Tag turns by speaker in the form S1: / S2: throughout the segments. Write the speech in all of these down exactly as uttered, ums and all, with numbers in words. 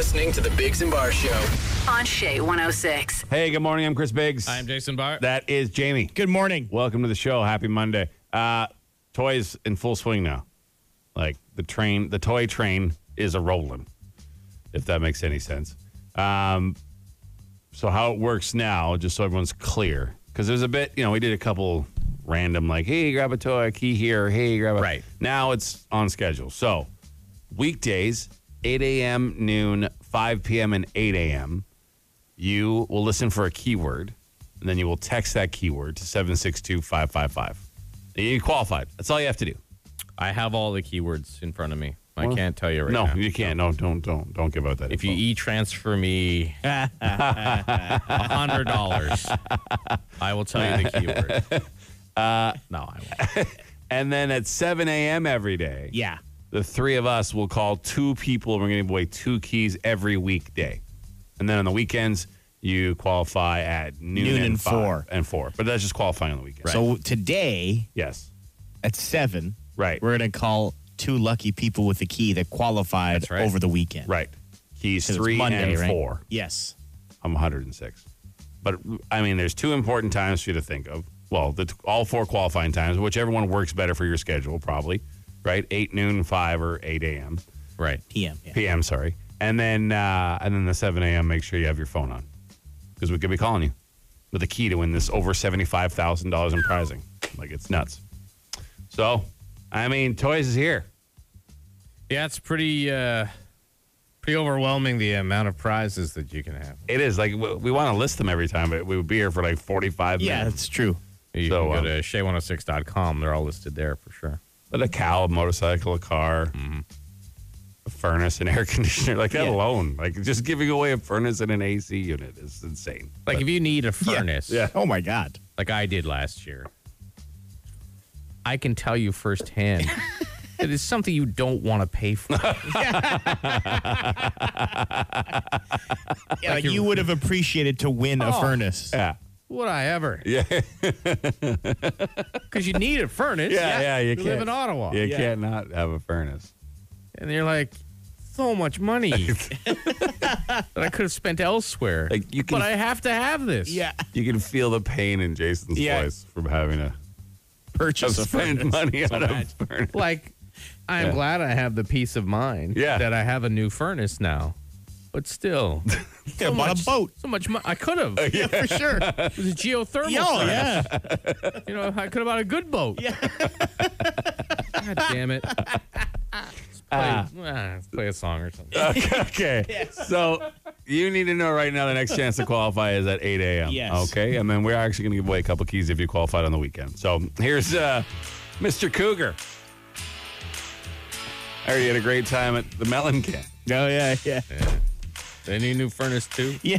S1: listening to the Biggs and Bar Show
S2: on Shea one oh six.
S3: Hey, good morning. I'm Chris Biggs.
S4: I'm Jason Bart.
S3: That is Jamie.
S5: Good morning.
S3: Welcome to the show. Happy Monday. Uh, toys in full swing now. Like the train, the toy train is a rolling, if that makes any sense. Um, so how it works now, just so everyone's clear, because there's a bit, you know, we did a couple random, like, hey, grab a toy, key here, hey, grab a...
S4: Right.
S3: Now it's on schedule. So weekdays, eight a.m., noon, five p.m., and eight a.m., you will listen for a keyword, and then you will text that keyword to seven six two, five five five. You qualified. That's all you have to do.
S4: I have all the keywords in front of me. I
S3: Well,
S4: can't tell you right
S3: no,
S4: now.
S3: you can't. No, don't, don't, don't give out that.
S4: If you
S3: info.
S4: e-transfer me one hundred dollars, I will tell you the keyword. Uh, no, I won't.
S3: And then at seven a.m. every day,
S5: Yeah.
S3: the three of us will call two people. We're going to give away two keys every weekday. And then on the weekends, you qualify at noon,
S5: Noon
S3: and,
S5: and
S3: five
S5: four.
S3: And four. But that's just qualifying on the weekend.
S5: So today
S3: Yes.
S5: at seven,
S3: Right.
S5: we're going to call two lucky people with the key that qualified
S4: That's right.
S5: over the weekend.
S3: Right. Keys
S5: 'Cause it's
S3: three
S5: Monday,
S3: and
S5: right?
S3: four.
S5: Yes.
S3: I'm one hundred six. But, I mean, there's two important times for you to think of. Well, the, all four qualifying times, whichever one works better for your schedule, probably. Right? eight, noon, five, or eight a.m.
S4: Right.
S5: P M. Yeah.
S3: P M, sorry. And then uh, and then the seven a.m., make sure you have your phone on. Because we could be calling you with a key to win this over seventy-five thousand dollars in prizing. Like, it's nuts. So, I mean, Toys is here.
S4: Yeah, it's pretty, uh, pretty overwhelming the amount of prizes that you can have.
S3: It is. Like, we, we want to list them every time, but we would be here for like forty-five
S5: Yeah,
S3: minutes.
S5: that's true.
S4: You
S3: So,
S4: can go
S3: um,
S4: to Shea one oh six dot com. They're all listed there for sure.
S3: But a cow, a motorcycle, a car,
S4: Mm-hmm.
S3: a furnace, an air conditioner, like that
S5: Yeah.
S3: alone. Like, just giving away a furnace and an A C unit is insane.
S4: Like
S3: But-
S4: if you need a furnace,
S3: Yeah.
S5: Oh, my God.
S4: like I did last year, I can tell you firsthand it is something you don't want to pay for.
S5: Yeah, you would have appreciated to win a
S4: Oh.
S5: furnace.
S3: Yeah.
S4: Would I ever?
S3: Yeah.
S4: Because you need a furnace.
S3: Yeah, yeah, you
S4: You
S3: can't.
S4: live in Ottawa.
S3: You
S5: Yeah.
S3: can't not have a furnace.
S4: And you're like, so much money that I could have spent elsewhere.
S3: Like, you can-
S4: but I have to have this.
S5: Yeah.
S3: You can feel the pain in Jason's
S5: Yeah.
S3: voice from having to
S5: Purchase a
S3: spend
S5: furnace.
S3: money on a
S5: bad.
S3: furnace.
S4: Like, I'm
S3: Yeah.
S4: glad I have the peace of mind
S3: Yeah.
S4: that I have a new furnace now. But still,
S5: Yeah, bought a boat.
S4: so much money. I could have.
S5: Yeah, for sure.
S4: It was a geothermal
S5: Oh,
S4: furnace.
S5: yeah.
S4: You know, I could have bought a good boat.
S5: Yeah.
S4: God damn it. Let's play, ah, let's play a song or something.
S3: Okay. okay. So you need to know right now the next chance to qualify is at eight a.m.
S5: Yes.
S3: Okay. And then we're actually going to give away a couple keys if you qualified on the weekend. So here's uh, Mister Cougar. I heard you had a great time at the Melon Camp.
S5: Oh, yeah, yeah.
S4: They need a new furnace, too.
S1: The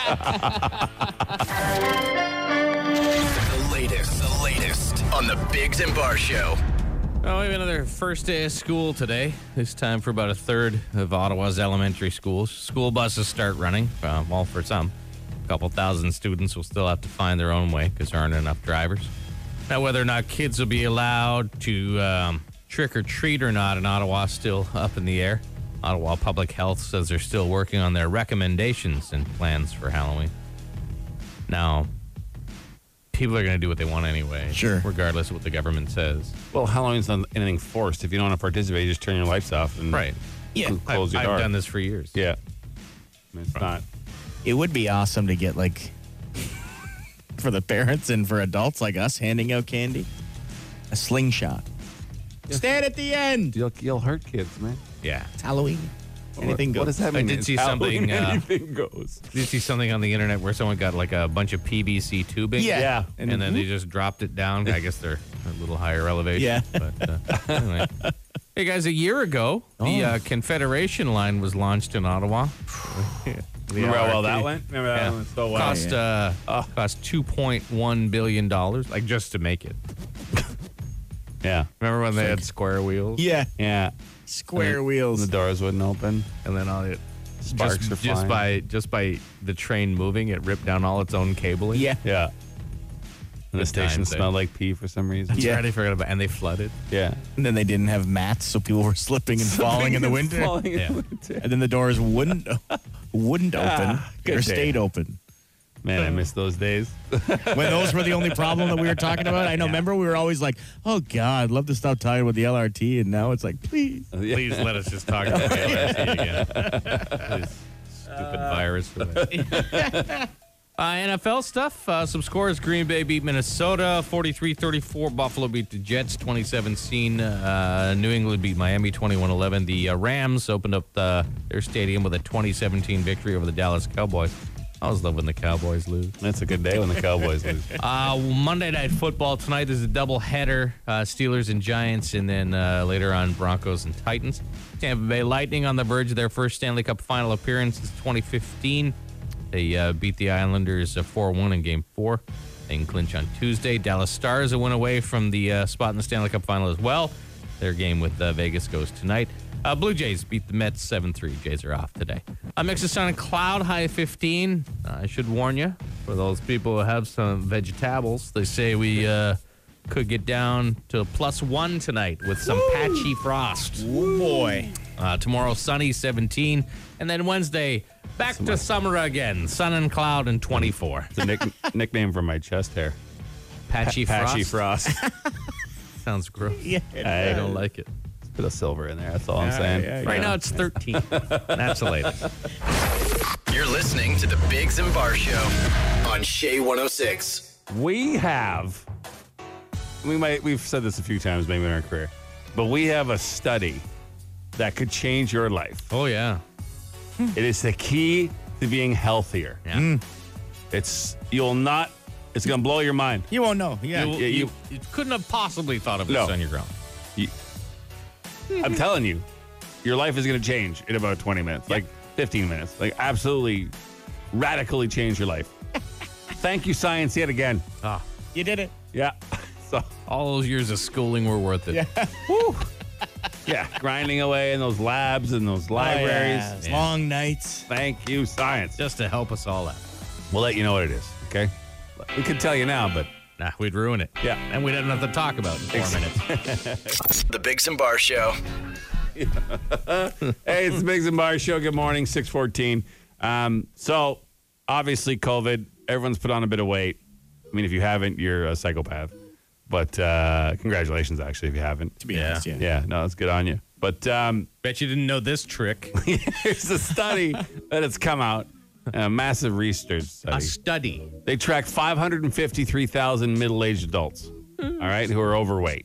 S1: latest, the latest on the Biggs and Bar Show.
S4: Oh, we have another first day of school today. This time for about a third of Ottawa's elementary schools. School buses start running, uh, well, for some. A couple thousand students will still have to find their own way because there aren't enough drivers. Now, whether or not kids will be allowed to um, trick or treat or not in Ottawa is still up in the air. Ottawa Public Health says they're still working on their recommendations and plans for Halloween. Now, people are going to do what they want anyway.
S5: Sure.
S4: Regardless of what the government says.
S3: Well, Halloween's not anything forced. If you don't want to participate, you just turn your lights off and
S4: Right.
S5: Yeah.
S3: close
S4: I've,
S3: your
S4: I've
S3: door.
S4: done this for years.
S3: Yeah. I mean, it's not.
S5: It would be awesome to get, like, for the parents and for adults like us handing out candy, a slingshot. Stand at the end.
S3: You'll, you'll hurt kids, man.
S4: Yeah.
S5: It's Halloween. Anything
S3: what,
S5: goes.
S3: What does that
S4: I
S3: mean?
S4: did
S3: It's
S4: see
S3: Halloween,
S4: something, uh,
S3: anything goes.
S4: Did you see something on the internet where someone got like a bunch of P V C tubing?
S5: Yeah.
S3: Yeah.
S4: And, then they just dropped it down. I guess they're a little higher elevation.
S5: Yeah.
S4: But uh, anyway. Hey, guys, a year ago, the uh, Confederation line was launched in Ottawa.
S3: Remember how well that went? Remember that
S4: Yeah.
S3: went so well?
S4: Cost, uh, cost two point one billion dollars, like just to make it.
S3: Yeah.
S4: Remember when they had square wheels?
S5: Yeah.
S3: Yeah.
S5: Square
S3: And
S5: wheels.
S3: The doors wouldn't open.
S4: And then all it
S3: Sparks
S4: just,
S3: are
S4: just
S3: flying.
S4: by just by the train moving, it ripped down all its own cabling.
S5: Yeah.
S3: Yeah. And the station
S4: times, eh?
S3: smelled like pee for some reason.
S4: That's
S5: Yeah.
S4: right, I forgot about. And they flooded.
S3: Yeah.
S5: And then they didn't have mats, so people were slipping and falling in the winter.
S3: Falling in
S4: Yeah.
S3: the winter.
S5: And then the doors wouldn't wouldn't open
S3: Ah, good
S5: or
S3: day.
S5: stayed open.
S3: Man, I miss those days.
S5: When those were the only problem that we were talking about. I know. Remember, we were always like, "Oh God, I'd love to stop talking about the L R T," and now it's like, "Please."
S4: Please let us just talk about the L R T again. This stupid virus. For that. Uh, N F L stuff. Uh, some scores. Green Bay beat Minnesota forty-three thirty-four. Buffalo beat the Jets twenty seventeen. Uh, New England beat Miami twenty-one eleven. The uh, Rams opened up the, their stadium with a twenty seventeen victory over the Dallas Cowboys. I always love when the Cowboys lose.
S3: That's a good day when the Cowboys lose.
S4: Uh, Monday Night Football tonight. There's a doubleheader. Uh, Steelers and Giants, and then uh, later on Broncos and Titans. Tampa Bay Lightning on the verge of their first Stanley Cup final appearance since twenty fifteen. They uh, beat the Islanders uh, four one in Game four. They can clinch on Tuesday. Dallas Stars a win away from the uh, spot in the Stanley Cup final as well. Their game with uh, Vegas goes tonight. Uh, Blue Jays beat the Mets seven three. Jays are off today. A mix of sun and cloud, high of fifteen. Uh, I should warn you, for those people who have some vegetables, they say we uh, could get down to plus one tonight with some Woo! patchy frost.
S5: Oh boy.
S4: Uh, tomorrow, sunny, seventeen. And then Wednesday, back to summer again. Sun and cloud and twenty-four.
S3: It's a nick- nickname for my chest hair.
S4: Patchy frost.
S3: Patchy Frost.
S4: Sounds gross.
S5: Yeah.
S4: I don't like it.
S3: Put a silver in there. That's all I'm saying.
S5: yeah,
S4: Right now, it's thirteen. That's the latest.
S1: You're listening to the Biggs and Bar Show on Shea one oh six.
S3: We have, we might, we've said this a few times maybe in our career, but we have a study that could change your life.
S4: Oh, yeah.
S3: It is the key to being healthier.
S4: Yeah.
S3: It's, you'll not, it's going to blow your mind.
S5: You won't know. Yeah.
S4: You,
S3: Yeah,
S4: you,
S3: you-
S4: you couldn't have possibly thought of this
S3: No.
S4: on your own.
S3: You, I'm telling you, your life is going to change in about twenty minutes, like fifteen minutes. Like, absolutely radically change your life. Thank you, science, yet again.
S4: Ah,
S5: You did it.
S3: Yeah. So,
S4: all those years of schooling were worth it.
S5: Yeah.
S3: yeah, grinding away in those labs and those libraries.
S5: Oh, yeah.
S4: Yeah.
S5: Long nights.
S3: Thank you, science.
S4: Just to help us all out.
S3: We'll let you know what it is, okay? We could tell you now, but
S4: Nah, we'd ruin it.
S3: Yeah.
S4: And we'd have nothing to talk about in four minutes.
S1: The Biggs and Bar Show.
S3: hey, it's the Biggs and Bar Show. Good morning, six fourteen. Um, so, obviously, COVID, everyone's put on a bit of weight. I mean, if you haven't, you're a psychopath. But uh, congratulations, actually, if you haven't.
S5: To be
S4: Yeah.
S5: honest, yeah.
S3: Yeah, no, that's good on you. But um,
S4: Bet you didn't know this trick.
S3: here's a study that has come out, a massive research
S4: A
S3: study.
S4: study.
S3: They tracked five hundred fifty-three thousand middle-aged adults, all right, who are overweight.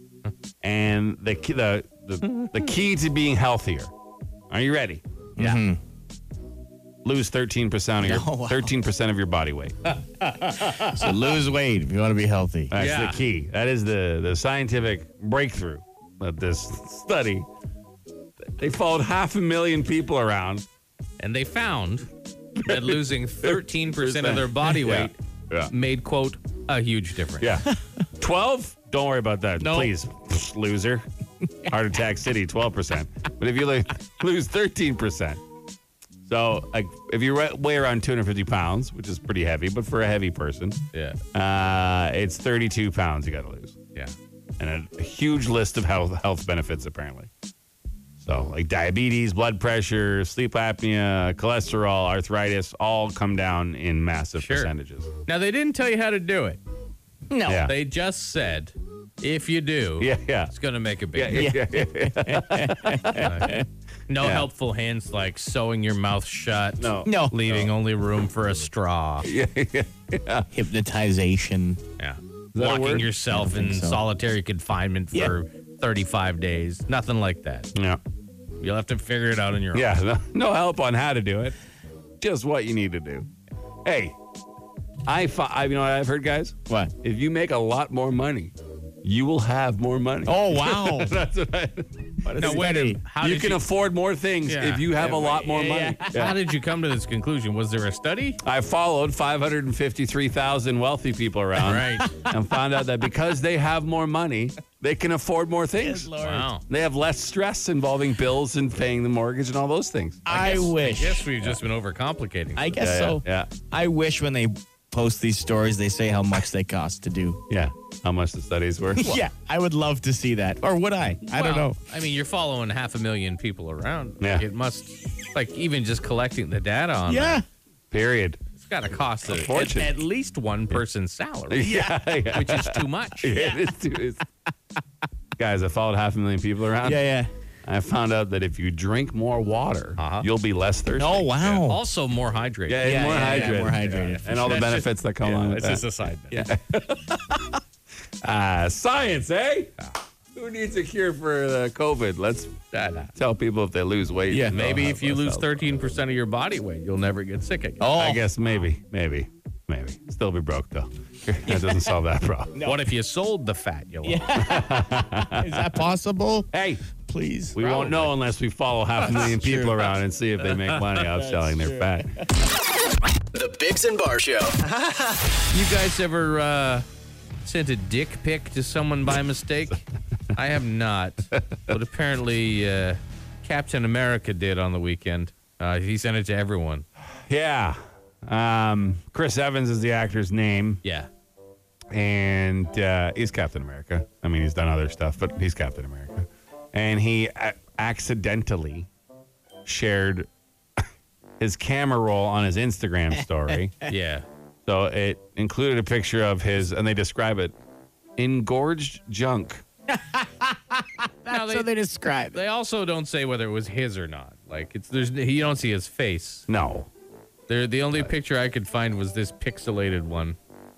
S3: And the key, the, the, the key to being healthier, are you ready?
S4: Yeah.
S3: Lose thirteen percent of your
S5: Oh, wow.
S3: thirteen percent of your body weight.
S5: So lose weight if you want to be healthy.
S3: That's
S4: Yeah.
S3: the key. That is the, the scientific breakthrough of this study. They followed half a million people around.
S4: And they found that losing thirteen percent of their body
S3: Yeah.
S4: weight
S3: Yeah.
S4: made, quote, a huge difference.
S3: Yeah. twelve? Don't worry about that.
S4: No.
S3: Please, loser. Heart Attack City, twelve percent. But if you lo- lose thirteen percent. So, like, if you re- weigh around two hundred fifty pounds, which is pretty heavy, but for a heavy person,
S4: Yeah.
S3: uh, it's thirty-two pounds you got to lose.
S4: Yeah.
S3: And a, a huge list of health health benefits, apparently. So, like diabetes, blood pressure, sleep apnea, cholesterol, arthritis, all come down in massive
S4: Sure.
S3: percentages.
S4: Now, they didn't tell you how to do it.
S5: No.
S3: Yeah.
S4: They just said, if you do,
S3: Yeah, yeah.
S4: it's going to make a big
S3: Yeah,
S4: difference.
S3: yeah, yeah, yeah.
S4: No
S3: Yeah.
S4: helpful hints like sewing your mouth shut.
S3: No.
S5: No.
S4: Leaving only room for a straw.
S3: yeah, yeah.
S5: Hypnotization.
S4: Yeah.
S3: that a
S4: Locking
S3: word?
S4: yourself
S5: I
S4: in
S5: think so.
S4: solitary confinement
S5: Yeah.
S4: for thirty-five days. Nothing like that.
S3: Yeah.
S4: You'll have to figure it out on your own.
S3: Yeah, no, no help on how to do it. Just what you need to do. Hey, I, fi- I you know what I've heard, guys?
S5: What?
S3: If you make a lot more money, you will have more money.
S5: Oh, wow.
S3: That's what I.
S4: Now, wait a minute. How
S3: you
S4: did
S3: can
S4: you,
S3: afford more things
S4: Yeah.
S3: if you have a lot more money. Yeah.
S4: How did you come to this conclusion? Was there a study?
S3: I followed five hundred fifty-three thousand wealthy people around
S4: Right.
S3: and found out that because they have more money, they can afford more things.
S4: Wow.
S3: They have less stress involving bills and paying the mortgage and all those things.
S5: I, wish.
S4: I guess we've just been overcomplicating.
S5: I guess
S3: Yeah,
S5: so.
S3: yeah, yeah.
S5: I wish when they post these stories, they say how much they cost to do.
S3: Yeah. How much the study's worth?
S5: Yeah, I would love to see that. Or would I? I don't
S4: Well,
S5: know.
S4: I mean, you're following half a million people around.
S3: Yeah.
S4: Like, it must, like, even just collecting the data on
S5: Yeah.
S4: that,
S3: Period.
S4: it's got to cost a, at,
S3: fortune.
S4: at least one person's salary,
S3: Yeah. yeah.
S4: which is too much.
S3: Yeah, it is too- it's- Guys, I followed half a million people around.
S5: Yeah, yeah.
S3: I found out that if you drink more water,
S4: Uh-huh.
S3: you'll be less thirsty.
S5: Oh, wow.
S4: Also, more hydrated.
S3: Yeah, and
S5: Yeah,
S3: more
S5: yeah, yeah,
S3: hydrated.
S5: more hydrated, for
S3: And all the
S4: That's
S3: benefits
S4: just-
S3: that come
S4: yeah,
S3: along with
S4: it's
S3: that.
S4: just a side benefit.
S3: Yeah. uh, science, eh? Who needs a cure for uh, COVID? Let's uh, tell people if they lose weight.
S5: Yeah.
S3: they'll
S4: Maybe
S3: have
S4: if you
S3: less
S4: lose
S3: health.
S4: thirteen percent of your body weight, you'll never get sick again.
S5: Oh,
S3: I guess maybe, maybe, maybe. Still be broke, though. That doesn't solve that problem.
S4: What if you sold the fat you'll
S5: is that possible?
S3: Hey,
S5: Please.
S3: we won't know unless we follow half a million people
S5: true.
S3: around and see if they make money off selling their fat.
S1: The Biggs and Bar Show.
S4: You guys ever uh, sent a dick pic to someone by mistake? I have not, but apparently uh, Captain America did on the weekend. Uh, he sent it to everyone.
S3: Yeah. Um, Chris Evans is the actor's name,
S4: Yeah.
S3: and uh, he's Captain America. I mean, he's done other stuff, but he's Captain America. And he a- accidentally shared his camera roll on his Instagram story.
S4: Yeah.
S3: So it included a picture of his, and they describe it, engorged junk.
S4: Now,
S5: So
S4: they,
S5: they describe it.
S4: they also don't say whether it was his or not. Like, it's there's you don't see his face.
S3: No.
S4: There, the only picture I could find was this pixelated one.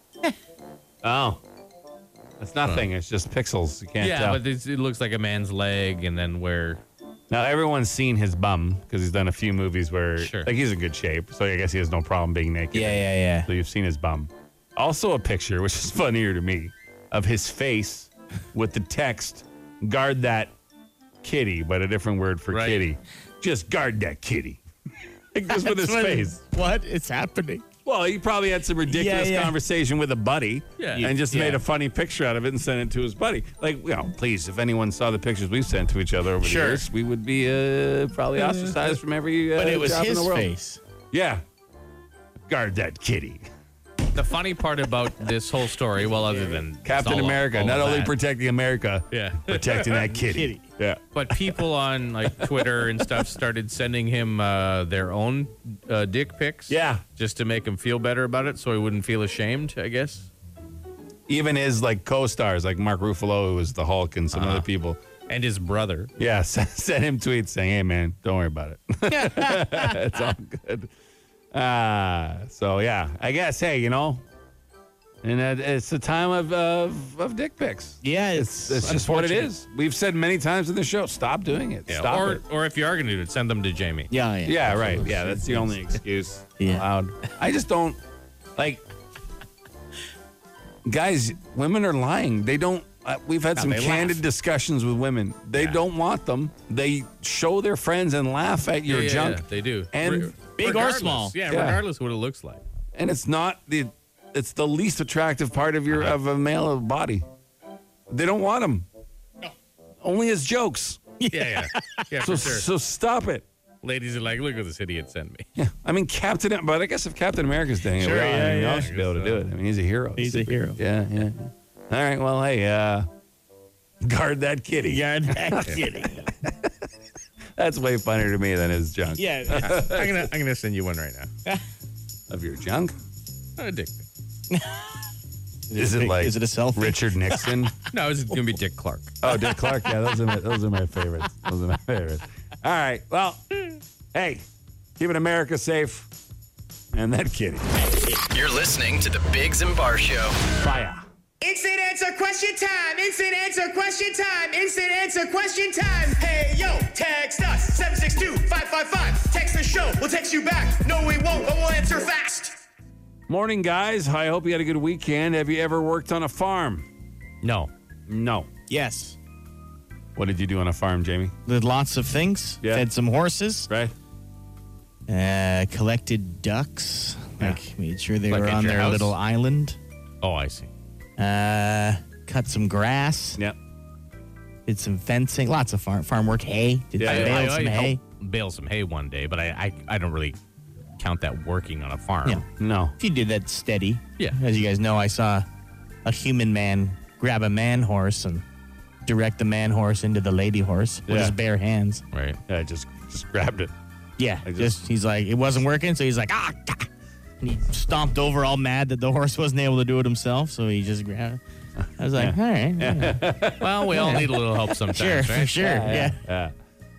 S3: Oh. It's nothing. It's just pixels. You can't
S4: yeah,
S3: tell.
S4: but it's, it looks like a man's leg, and then where
S3: Now, everyone's seen his bum because he's done a few movies where
S4: Sure.
S3: like he's in good shape. So I guess he has no problem being naked.
S5: Yeah, yeah, yeah.
S3: So you've seen his bum. Also a picture, which is funnier to me, of his face with the text, guard that kitty, but a different word for
S4: Right.
S3: kitty. Just guard that kitty. Like just with his
S5: That's what-
S3: face.
S5: What is happening?
S3: Well, he probably had some ridiculous
S5: Yeah, yeah.
S3: conversation with a buddy
S4: Yeah.
S3: and just
S5: Yeah.
S3: made a funny picture out of it and sent it to his buddy. Like, you know, please, if anyone saw the pictures we've sent to each other over
S5: Sure.
S3: the years, we would be uh, probably ostracized from every uh,
S5: But it was
S3: job in
S5: his
S3: the world.
S5: face.
S3: Yeah. Guard that kitty.
S4: the funny part about this whole story, well, other than
S3: Captain
S4: all-
S3: America,
S4: all
S3: not
S4: of
S3: only
S4: that,
S3: protecting America,
S4: yeah,
S3: protecting that kitty.
S5: Kitty.
S3: Yeah.
S4: but people on like Twitter and stuff started sending him uh, their own uh, dick pics.
S3: Yeah.
S4: just to make him feel better about it, so he wouldn't feel ashamed. I guess.
S3: Even his like co-stars, like Mark Ruffalo, who was the Hulk, and some
S4: Uh-huh.
S3: other people.
S4: And his brother.
S3: Yeah, sent him tweets saying, "Hey, man, don't worry about it. It's all good." Uh, so yeah, I guess. Hey, you know, and it, it's the time of, of of dick pics.
S5: Yeah,
S3: It's,
S5: it's,
S3: it's just what it
S5: unfortunate.
S3: is. We've said many times in the show, stop doing it.
S4: Yeah.
S3: Stop
S4: or
S3: it.
S4: or if you are going to do it, send them to Jamie.
S5: Yeah, yeah.
S3: Yeah, right. Yeah, that's the only excuse
S5: Yeah.
S3: allowed. I just don't like. Guys, women are lying. They don't. Uh, we've had
S5: No,
S3: some
S5: they
S3: candid
S5: laugh.
S3: discussions with women. They
S4: Yeah.
S3: don't want them. They show their friends and laugh at your
S4: Yeah, yeah,
S3: junk.
S4: yeah, they do.
S3: And
S4: Re-
S5: big or
S4: regardless.
S5: small.
S4: Yeah,
S3: Yeah.
S4: regardless of what it looks like.
S3: And it's not the. It's the least attractive part of your of a male body. They don't want them. Only as jokes.
S4: Yeah, yeah, yeah,
S3: So
S4: for sure.
S3: so stop it.
S4: Ladies are like, look what this idiot sent me.
S3: Yeah, I mean Captain. But I guess if Captain America's doing it,
S5: Sure,
S3: we all,
S5: yeah,
S3: I mean, we
S5: yeah.
S3: all should be able to do it. I mean, he's a hero.
S5: He's a hero.
S3: Yeah, yeah. All right. Well, hey, uh, guard that kitty.
S5: Yeah, that kitty.
S3: That's way funnier to me than his junk.
S5: Yeah.
S4: I'm gonna I'm gonna send you one right now.
S3: Of your junk?
S4: Not a dick pic.
S3: Is it like
S5: Is it a selfie?
S3: Richard Nixon?
S4: No, it's gonna be Dick Clark.
S3: Oh, Dick Clark. Yeah, those are my those are my favorites. Those are my favorites. All right. Well, hey, keeping America safe and that kitty.
S1: You're listening to the Biggs and Bar Show.
S3: Fire.
S6: Instant answer question time. Instant answer question time. Instant answer question time. Hey, yo, text us. seven six two, five five five. Text the show. We'll text you back. No, we won't, but we'll answer fast.
S3: Morning, guys. I hope you had a good weekend. Have you ever worked on a farm?
S4: No.
S3: No.
S5: Yes.
S3: What did you do on a farm, Jamie?
S5: Did lots of things.
S3: Yeah.
S5: Fed some horses.
S3: Right?
S5: Uh, collected ducks.
S3: Yeah.
S5: Like made sure they
S4: Like
S5: were
S4: at
S5: on
S4: your
S5: their
S4: house?
S5: little island.
S4: Oh, I see.
S5: Uh, cut some grass.
S3: Yep.
S5: Did some fencing. Lots of farm farm work. Hay. Did
S3: Yeah,
S5: I
S3: yeah.
S5: bale
S4: I,
S5: some
S4: I
S5: hay.
S4: help bale some hay one day, but I, I I don't really count that working on a farm.
S5: Yeah.
S3: No.
S5: If you did that steady.
S4: Yeah.
S5: As you guys know, I saw a human man grab a man horse and direct the man horse into the lady horse with
S3: Yeah.
S5: his bare hands.
S4: Right.
S3: Yeah, just just grabbed it.
S5: Yeah.
S3: I just-
S5: Just, he's like, it wasn't working, so he's like, ah, ah. And he stomped over all mad that the horse wasn't able to do it himself, so he just grabbed it. I was like, all right. Yeah.
S4: Well, we all need a little help sometimes,
S5: Sure,
S4: right?
S5: for sure. Yeah.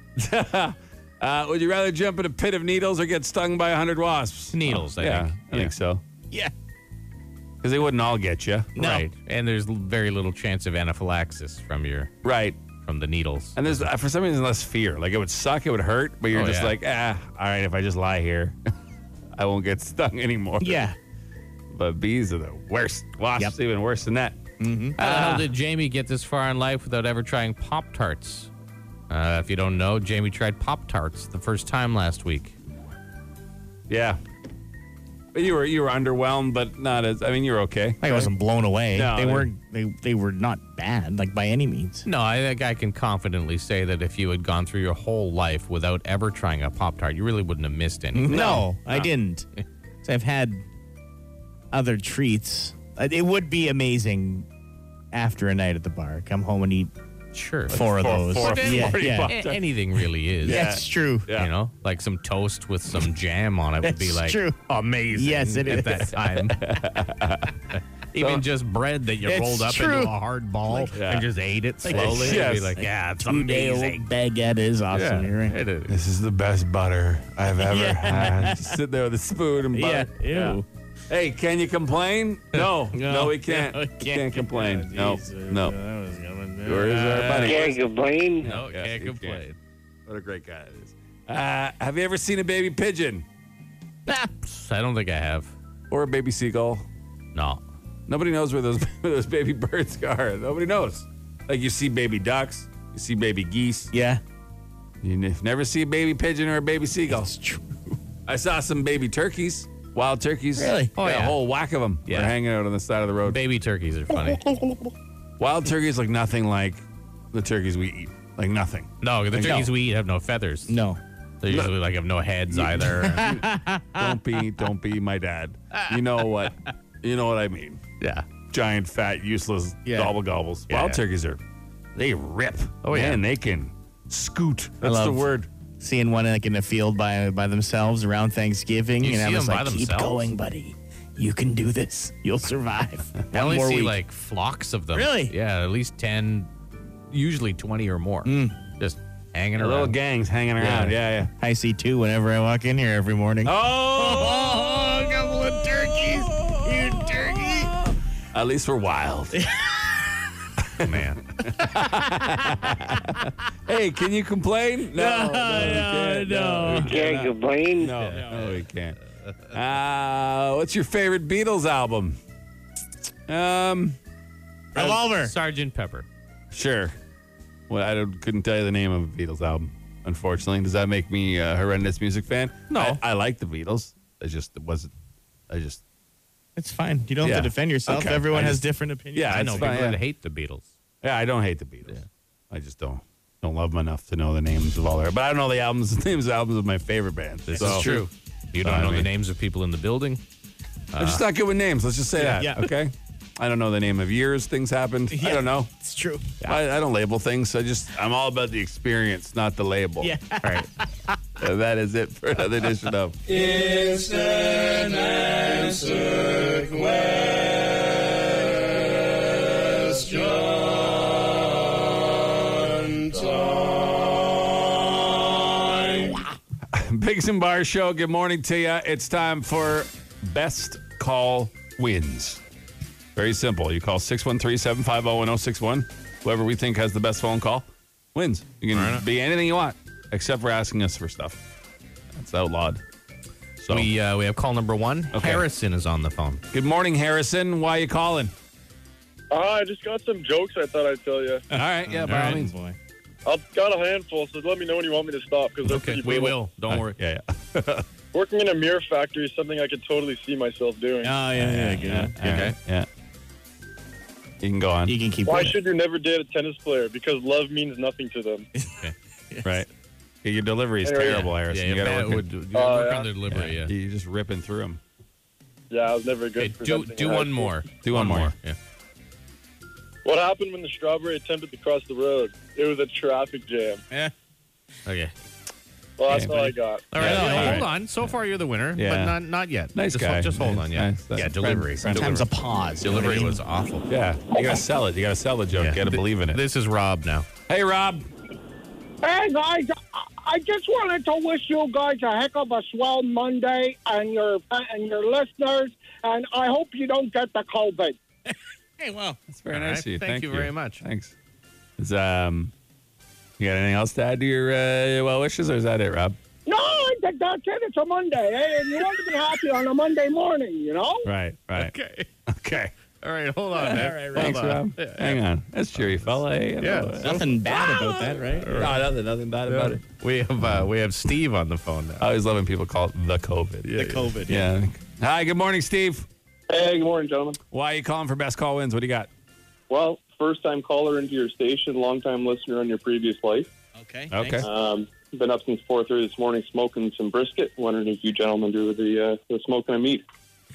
S3: Uh, would you rather jump in a pit of needles or get stung by a hundred wasps?
S4: Needles, I
S3: yeah,
S4: think.
S3: I think so.
S5: Yeah.
S3: Because they wouldn't all get you.
S5: No.
S4: Right. And there's l- very little chance of anaphylaxis from your
S3: Right.
S4: from the needles.
S3: And there's, uh, for some reason, less fear. Like, it would suck, it would hurt, but you're
S4: Oh,
S3: just
S4: yeah.
S3: like, ah, all right, if I just lie here, I won't get stung anymore.
S5: Yeah.
S3: But bees are the worst. Wasps
S5: Yep.
S3: even worse than that.
S4: How the hell did Jamie get this far in life without ever trying Pop-Tarts? Uh, if you don't know, Jamie tried Pop-Tarts the first time last week.
S3: Yeah. But you were you were underwhelmed, but not as, I mean, you're okay.
S5: I wasn't blown away.
S3: No,
S5: they
S3: they-
S5: weren't. They they were not bad, like by any means.
S4: No, I think I can confidently say that if you had gone through your whole life without ever trying a Pop-Tart, you really wouldn't have missed anything.
S5: No, I didn't. So I've had other treats. Uh, It would be amazing after a night at the bar. Come home and eat
S4: Sure.
S5: four of
S3: four-
S5: those.
S3: four-
S5: yeah,
S3: forty
S5: yeah.
S3: bucks.
S4: A- anything really is.
S3: Yeah.
S5: That's true.
S3: Yeah.
S4: You know, like some toast with some jam on it would be
S5: That's
S4: like
S5: true.
S4: amazing.
S5: Yes, it
S4: at
S5: is.
S4: that time. Even just bread that you
S5: It's
S4: rolled up
S5: true.
S4: into a hard ball
S3: Yeah.
S4: and just ate it
S3: Like,
S4: slowly. It'd
S3: yes.
S4: be like, yeah, it's
S5: Two-day-old
S4: amazing.
S5: baguette is awesome. You're right.
S4: It is.
S3: This is the best butter I've ever
S5: Yeah.
S3: had. Just sit there with a spoon and
S5: Yeah.
S3: butter.
S5: Ew.
S3: Hey, can you complain? No. no, we can't.
S5: No,
S3: we
S5: we
S3: can't,
S5: can't.
S3: complain. no.
S5: Jesus.
S3: No.
S5: That was coming.
S3: Where is our buddy?
S7: Can't complain.
S4: No,
S3: Yeah,
S4: can't
S3: you
S4: complain.
S3: can't. What a great guy it is. Uh, have you ever seen a baby pigeon
S4: I don't think I have.
S3: or a baby seagull?
S4: No.
S3: Nobody knows where those where those baby birds are. Nobody knows. Like, you see baby ducks, you see baby geese.
S5: Yeah.
S3: You n- never see a baby pigeon or a baby seagull.
S5: That's true.
S3: I saw some baby turkeys, wild turkeys.
S5: Really?
S4: Oh,
S3: yeah,
S4: yeah.
S3: a whole whack of them.
S4: Yeah.
S3: They're hanging out on the side of the road.
S4: Baby turkeys are funny.
S3: Wild turkeys look nothing like the turkeys we eat. Like nothing.
S4: No, the
S3: Like,
S4: turkeys
S3: no.
S4: we eat have no feathers.
S5: No.
S4: They usually like have no heads either.
S3: Don't be, don't be my dad. You know what? You know what I mean.
S4: yeah.
S3: Giant, fat, useless
S5: Yeah.
S3: gobble gobbles.
S4: Yeah.
S3: Wild turkeys are, they rip.
S4: Oh, yeah.
S3: Man, they can scoot. That's the
S5: love-
S3: word.
S5: Seeing one like in a field by by themselves around Thanksgiving,
S4: You
S5: and I
S4: see
S5: was
S4: them
S5: like,
S4: by
S5: "Keep
S4: themselves?
S5: going, buddy. You can do this. You'll survive."
S4: I
S5: One
S4: only
S5: more
S4: see
S5: week.
S4: like flocks of them.
S5: Really?
S4: Yeah, at least ten, usually twenty or more. Just hanging
S3: The
S4: around.
S3: little gangs hanging around. Yeah, yeah.
S5: I see two whenever I walk in here every morning.
S3: Oh,
S5: a couple of turkeys. You turkey.
S3: at least we're wild.
S4: Man.
S3: Hey, can you complain? No, no, we can't.
S5: no.
S3: we
S7: Can't complain.
S3: No, no, we can't. Uh, what's your favorite Beatles album? Um,
S5: Revolver.
S4: Sergeant Pepper.
S3: sure. Well, I don't, couldn't tell you the name of a Beatles album, unfortunately. Does that make me a horrendous music fan?
S4: No.
S3: I, I like the Beatles. I just it wasn't. I just
S5: It's fine. You don't
S3: Yeah.
S5: have to defend yourself.
S3: Okay.
S5: Everyone
S3: I
S5: has
S3: just-
S5: different opinions.
S3: Yeah,
S4: I
S3: it's
S4: know
S3: fine,
S4: people
S3: yeah.
S4: that hate the Beatles.
S3: yeah. I don't hate the Beatles. I just don't don't love them enough to know the names of all their. But I don't know the albums. The names of albums of my favorite bands.
S4: This
S3: So-
S4: is true. You
S3: So,
S4: don't
S3: I
S4: know the
S3: mean-
S4: names of people in the building.
S3: I'm just not good with names. Let's just say that.
S5: yeah.
S3: Okay. I don't know the name of years things happened. I
S5: Yeah.
S3: don't know.
S5: It's true.
S3: I, I don't label things. I just I'm all about the experience, not the label.
S5: Yeah.
S3: Right. Uh, that is it for another edition of Biggs and Bar Show. Good morning to you. It's time for Best Call Wins. Very simple. You call six one three, seven five zero, one zero six one. Whoever we think has the best phone call wins. You can be anything you want, except for asking us for stuff. That's outlawed. So,
S4: We uh, we have call number one.
S3: Okay.
S4: Harrison is on the phone.
S3: good morning, Harrison. Why are you calling?
S8: Uh, I just got some jokes I thought I'd tell you.
S3: All right. Yeah, by all
S5: Right,
S3: means.
S5: boy.
S8: I've got a handful, so let me know when you want me to stop. Because
S4: Okay, we will. Don't worry.
S3: Yeah, yeah.
S8: Working in a mirror factory is something I could totally see myself doing.
S5: Oh, yeah, yeah, good.
S3: Yeah.
S4: Okay.
S3: All right, yeah. You can go on.
S5: You can keep
S8: Why
S5: going.
S8: should you never date a tennis player? Because love means nothing to them.
S3: Right. Yeah, your delivery is
S8: Anyway,
S3: terrible, Harrison.
S4: Yeah,
S3: you got
S4: Matt
S3: to work,
S4: would, you gotta
S8: Oh,
S4: work
S8: yeah.
S4: on the delivery, yeah.
S3: You're just ripping through them.
S8: Yeah, I was never good
S4: Okay,
S8: for
S4: do
S8: something
S4: do
S8: in high
S4: one
S8: school.
S4: more.
S3: Do one more.
S4: Yeah.
S8: What happened when the strawberry attempted to cross the road? It was a traffic jam.
S5: Yeah.
S4: Okay.
S8: Well, that's
S3: Okay,
S8: all I
S3: buddy.
S8: got.
S4: All right,
S3: Yeah,
S4: no,
S3: all
S4: hold
S3: right.
S4: on. So far, you're the winner,
S3: Yeah.
S4: but not not yet.
S3: Nice
S4: just,
S3: guy.
S4: Just hold
S3: Nice,
S4: on, yeah.
S3: nice.
S4: Yeah,
S3: Friend-
S4: delivery.
S3: friend-
S5: Sometimes a
S4: delivery.
S5: pause. you know what I
S4: Delivery
S5: mean?
S4: was awful.
S3: Yeah, you got to sell it. You got to sell the joke.
S4: Yeah.
S3: You got to
S4: Th-
S3: believe in it.
S4: This is Rob now.
S3: Hey, Rob.
S7: Hey guys, I- I just wanted to wish you guys a heck of a swell Monday and your and your listeners, and I hope you don't get the COVID.
S5: Hey, well.
S3: That's very
S4: All
S3: nice
S4: right.
S3: of you.
S4: Thank
S3: Thank
S4: you very much.
S3: Thanks. Is, um, you got anything else to add to your uh, well wishes, or is that it, Rob?
S7: No, I think that's it. It's a Monday, eh? And you want to be happy on a Monday morning, you know?
S3: Right, right.
S4: Okay.
S3: Okay.
S4: All right, hold on. man.
S5: All right,
S3: Thanks,
S4: Hold on.
S3: Rob.
S4: Yeah,
S3: Hang on. That's cheery fella. Hey, you
S4: Yeah.
S3: know, uh,
S5: Nothing bad about that, right?
S3: no, nothing, nothing bad about it.
S4: We have uh, we have Steve on the phone now.
S3: I always love when people call it the COVID.
S5: The COVID.
S3: Yeah. Hi, good morning, Steve.
S8: Hey, good morning, gentlemen.
S3: Why are you calling for best call wins? What do you got?
S8: Well, first-time caller into your station, long-time listener on your previous life.
S5: Okay.
S3: Okay.
S5: thanks.
S8: Um, been up since four thirty this morning smoking some brisket. Wondering if you gentlemen do the uh, the smoking of meat.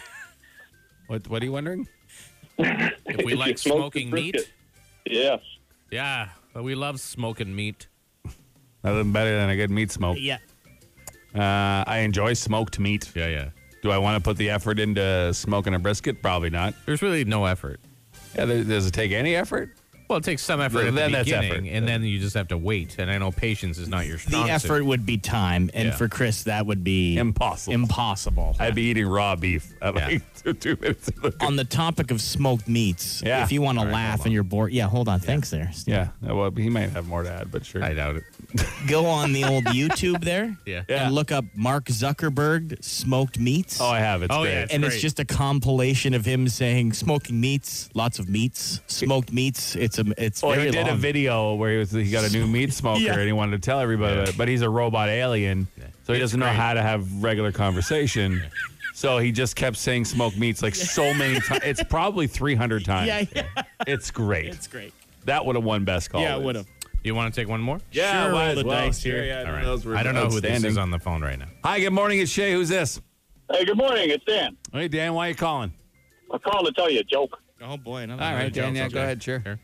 S3: What What are you wondering?
S4: If we
S8: If
S4: like
S8: you smoke the
S4: smoking meat,
S8: brisket. Yes.
S4: yeah, but we love smoking meat.
S3: Nothing better than a good meat smoke.
S5: Yeah.
S3: Uh, I enjoy smoked meat.
S4: Yeah, yeah.
S3: Do I want to put the effort into smoking a brisket? Probably not.
S4: There's really no effort.
S3: Yeah, there, does it take any effort?
S4: Well, it takes some effort
S3: Then
S4: at the
S3: that's
S4: beginning,
S3: effort.
S4: and then you just have to wait. And I know patience is not your
S5: The
S4: strong
S5: effort
S4: suit.
S5: would be time, and
S4: Yeah.
S5: for Chris, that would be
S3: Impossible.
S5: impossible.
S3: I'd be eating raw beef at
S4: Yeah.
S3: like two, two minutes. Of the
S5: On the topic of smoked meats,
S3: Yeah.
S5: if you want to
S4: All right,
S5: laugh
S4: hold
S5: and you're bored, yeah, hold on. Thanks there. Steve.
S3: yeah, well, he might have more to add, but sure.
S4: I doubt it.
S5: Go on the old YouTube there
S4: Yeah.
S3: Yeah.
S5: and look up Mark Zuckerberg smoked meats.
S3: Oh, I have. It's
S4: Oh,
S3: great.
S4: yeah, it's
S5: and it's
S4: great.
S5: just a compilation of him saying smoking meats, lots of meats, smoked meats. It's a it's
S3: Well,
S5: very
S3: he did
S5: long.
S3: a video where he was he got a new meat smoker
S5: Yeah.
S3: and he wanted to tell everybody about it, but he's a robot alien, so he
S4: It's
S3: doesn't know
S4: great.
S3: how to have regular conversation. So he just kept saying smoked meats like so many times. It's probably three hundred times.
S5: Yeah, yeah,
S3: It's great.
S5: it's great.
S3: That would have won best call.
S5: Yeah, it
S3: wins.
S5: would have.
S4: You want to take one more?
S3: Yeah,
S5: Sure,
S3: might
S5: roll
S3: as
S5: the
S3: well.
S5: dice
S3: Sure,
S5: here.
S3: yeah,
S4: All right.
S3: those were
S4: I don't know who this
S3: outstanding.
S4: is on the phone right now.
S3: Hi, good morning. It's Shay. Who's this?
S8: Hey, good morning. It's Dan.
S3: Hey, Dan. Why are you calling?
S8: I called to tell you a joke.
S5: Oh boy, another
S3: All right, Dan. Yeah, go ahead. Sure.
S4: Sure.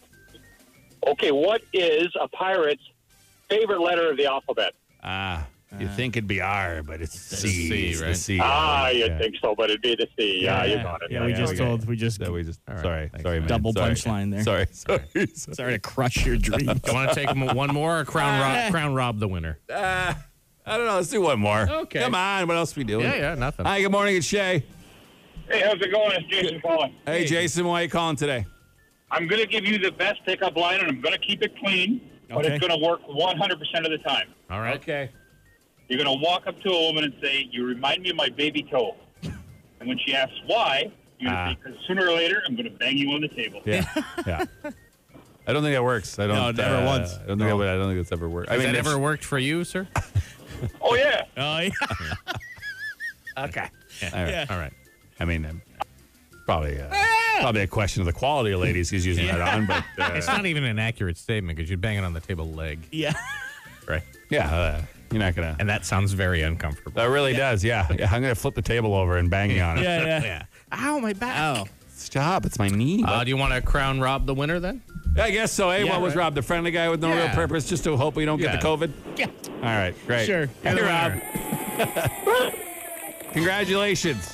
S8: Okay, what is a pirate's favorite letter of the alphabet?
S3: Ah, you think it'd be R, but it's C.
S4: C,
S3: It's the
S4: right?
S3: C.
S8: Ah, you
S3: yeah.
S8: think so, but it'd be the C. Yeah, you got it.
S5: Yeah, we
S3: Yeah,
S5: just
S3: okay.
S5: told. We just
S3: So we just.
S4: All right,
S3: Sorry.
S4: thanks,
S3: sorry,
S4: man.
S3: man.
S5: Double
S3: Sorry.
S5: punchline there.
S3: Sorry. Sorry.
S5: Sorry to crush your dream.
S4: Do you want to take m- one more or crown Rob, crown Rob the winner?
S3: Uh, I don't know. Let's do one more.
S4: Okay.
S3: Come on. What else we doing?
S4: Yeah, yeah, nothing.
S3: Hi, good morning. It's Shay.
S8: Hey, how's it going? It's Jason calling.
S3: Hey, Jason. Why are you calling today?
S8: I'm going to give you the best pickup line, and I'm going to keep it clean, but
S5: Okay.
S8: it's going to work one hundred percent of the time.
S4: All right.
S3: Okay.
S8: You're going to walk up to a woman and say, you remind me of my baby toe. And when she asks why, you're going to
S3: Ah.
S8: say, because sooner or later, I'm going to bang you on the table.
S3: Yeah. Yeah. I don't think that works. I don't.
S5: No, never
S3: uh,
S5: once.
S3: I don't think. that would- I don't think that's ever worked. I
S4: Has
S3: mean,
S4: that
S3: if-
S4: ever worked for you, sir?
S8: Oh, yeah.
S5: Oh yeah.
S3: Okay.
S4: Yeah.
S3: All right.
S5: Yeah.
S4: All right.
S3: I mean, um, probably. Uh, Probably a question of the quality of ladies he's using that on, but uh,
S4: It's not even an accurate statement because you'd bang it on the table leg,
S5: Yeah.
S4: right?
S3: yeah, uh, you're not gonna.
S4: And that sounds very uncomfortable.
S3: That really does. Yeah. yeah. I'm gonna flip the table over and bang you on it.
S5: Yeah, yeah.
S4: Yeah. Ow, my back.
S5: Oh.
S3: Stop! It's my knee.
S4: Uh, do you want to crown Rob the winner then?
S3: I guess so. Hey,
S5: Yeah,
S3: what was
S5: right.
S3: Rob, the friendly guy with no
S4: Yeah.
S3: real purpose, just to hope we don't
S4: Yeah.
S3: get the COVID?
S5: Yeah.
S3: All right, great.
S5: Sure.
S3: Hey,
S4: You're the
S3: Rob. Congratulations.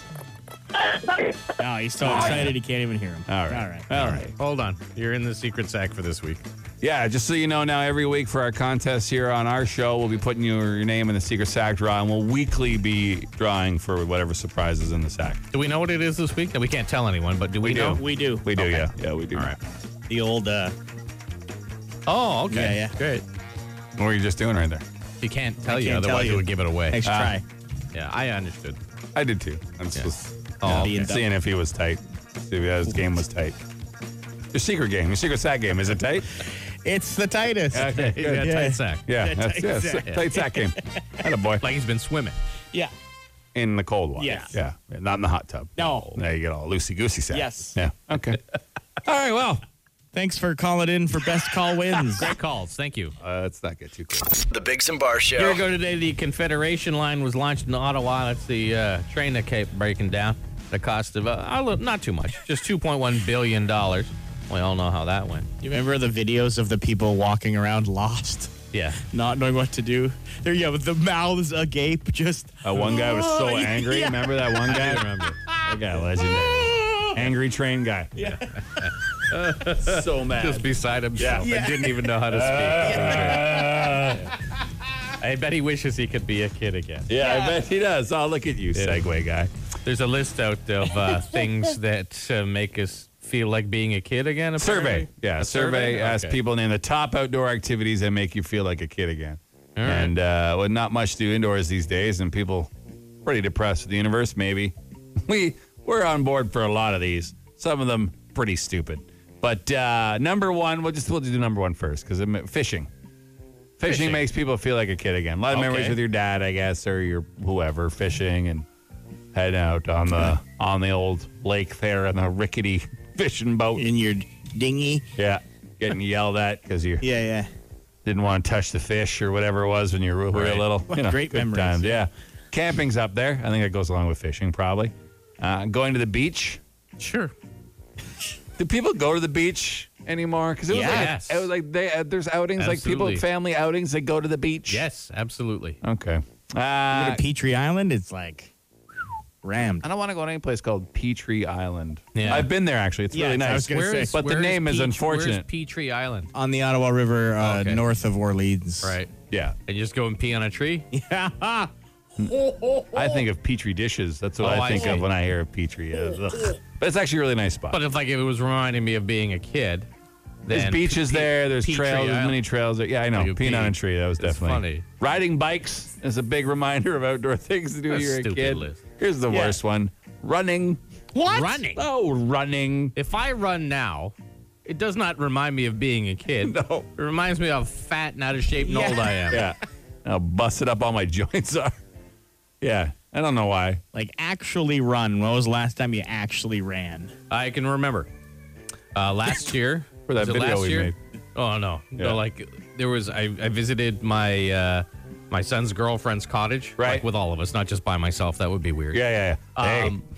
S5: Oh, he's so excited he can't even hear him.
S3: All right.
S5: All right.
S3: All right.
S4: Hold on. You're in the secret sack for this week.
S3: Yeah, just so you know now, every week for our contest here on our show, we'll be putting your, your name in the secret sack draw, and we'll weekly be drawing for whatever surprises in the sack.
S4: Do we know what it is this week? No, we can't tell anyone, but do we,
S3: We
S4: know?
S3: do.
S5: We do.
S3: We do,
S4: Okay.
S3: yeah. Yeah, we do.
S4: All right.
S5: The old uh
S4: Oh, okay.
S5: Yeah, yeah.
S4: Great.
S3: What were you just doing right there?
S4: He can't tell
S5: I
S4: you,
S5: can't tell
S4: otherwise
S5: you.
S4: it would give it away.
S5: Nice
S3: Ah.
S5: try.
S4: Yeah, I understood.
S3: I did too. I just
S4: Yeah.
S3: was
S4: Oh,
S3: yeah,
S5: okay.
S3: seeing if he was tight. See if his game was tight. Your secret game, your secret sack game, is it tight?
S5: It's the tightest.
S3: Okay,
S4: He's got a
S3: good.
S4: tight sack.
S3: Yeah,
S5: Yeah,
S3: that's
S5: tight
S3: yeah,
S5: sack.
S3: tight sack game. Had a boy
S4: Like he's been swimming.
S5: Yeah.
S3: in the cold water.
S5: Yes.
S3: Yeah, not in the hot tub.
S5: No.
S3: Now you get all loosey goosey sack.
S5: Yes.
S3: Yeah. Okay. All right. Well,
S5: Thanks for calling in for Best Call Wins.
S4: Great calls. Thank you.
S3: Uh, let's not get too close.
S1: The Biggs and Bar
S4: Here
S1: Show.
S4: we go today. The Confederation line was launched in Ottawa. That's the uh, train that kept breaking down. The cost of, uh, a little- not too much, just two point one billion dollars. We all know how that went.
S5: You remember the videos of the people walking around lost,
S4: Yeah.
S5: not knowing what to do? There, yeah, with the mouths agape, just.
S3: Uh, one guy was so
S5: Oh,
S3: angry.
S5: yeah.
S3: Remember that one guy?
S4: I remember.
S3: That guy, legendary. Angry train guy. Yeah. so mad.
S4: Just beside himself.
S3: Yeah.
S4: And didn't even know how to speak. I bet he wishes he could be a kid again.
S3: Yeah, I bet he does. Oh, look at you, Segway guy.
S4: There's a list out of uh, things that uh, make us feel like being a kid again. Apparently.
S3: Survey. Yeah,
S4: A
S3: survey. Ask
S4: Okay.
S3: people name the top outdoor activities that make you feel like a kid again.
S4: All right.
S3: And uh, well, not much to do indoors these days, and people pretty depressed with the universe. Maybe we we're on board for a lot of these. Some of them pretty stupid. But uh, number one, we'll just we'll just do number one first because fishing. Fishing.
S4: Fishing.
S3: makes people feel like a kid again. A lot of
S4: Okay.
S3: memories with your dad, I guess, or your whoever fishing and heading out on the on the old lake there on the rickety fishing boat.
S5: In your dinghy.
S3: Yeah, getting yelled at because you
S5: Yeah, yeah.
S3: didn't want to touch the fish or whatever it was when you were real
S4: Right.
S3: little.
S5: What
S3: You know,
S5: great
S3: good
S5: memories.
S3: times. Yeah, camping's up there. I think that goes along with fishing, probably. Uh, going to the beach.
S4: Sure.
S3: Do people go to the beach anymore? Because it was
S4: Yes.
S3: like it was like they uh, there's outings like
S4: Absolutely.
S3: people family outings that go to the beach.
S4: Yes, absolutely.
S3: Okay.
S5: Go
S3: Uh,
S5: to Petrie Island, it's like rammed.
S3: I don't want to go to any place called Petrie Island.
S4: Yeah.
S3: I've been there actually. It's
S5: Yeah,
S3: really
S5: I
S3: nice.
S5: was gonna say.
S3: but the
S4: where
S3: name is
S4: Peach-
S3: unfortunate.
S4: Where's Petrie Island?
S5: On the Ottawa River, uh,
S4: Okay.
S5: north of Orleans.
S4: Right.
S3: Yeah.
S4: And you just go and pee on a tree?
S5: Yeah.
S3: I think of Petri dishes. That's what
S4: Oh,
S3: I
S4: I
S3: think
S4: see.
S3: of when I hear of Petri. Ugh. But it's actually a really nice spot.
S4: But if like if it was reminding me of being a kid,
S3: There's
S4: then
S3: beaches
S4: Pe-
S3: there. There's
S4: Petrie
S3: trails. There's
S4: Island.
S3: many trails. There. Yeah, I know.
S4: You
S3: Peeing on
S4: pee.
S3: a tree. That was
S4: It's
S3: definitely
S4: funny.
S3: Riding bikes is a big reminder of outdoor things to do when
S4: That's
S3: you're a
S4: stupid
S3: kid.
S4: list.
S3: Here's the
S5: Yeah.
S3: worst one: running.
S4: What? Running.
S3: Oh, running.
S4: If I run now, it does not remind me of being a kid.
S3: No.
S4: It reminds me of how fat and out of shape and
S5: Yeah.
S4: old I am.
S3: Yeah, how busted up all my joints are. Yeah, I don't know why.
S5: Like, actually run. When was the last time you actually ran?
S4: I can remember. Uh, last year.
S3: For that
S4: was it
S3: video
S4: last
S3: we
S4: year?
S3: made.
S4: Oh, no.
S3: Yeah.
S4: No, like, there was, I, I visited my uh, my son's girlfriend's cottage.
S3: Right.
S4: Like, with all of us, not just by myself. That would be weird.
S3: Yeah, yeah, yeah. Hey.
S4: Um,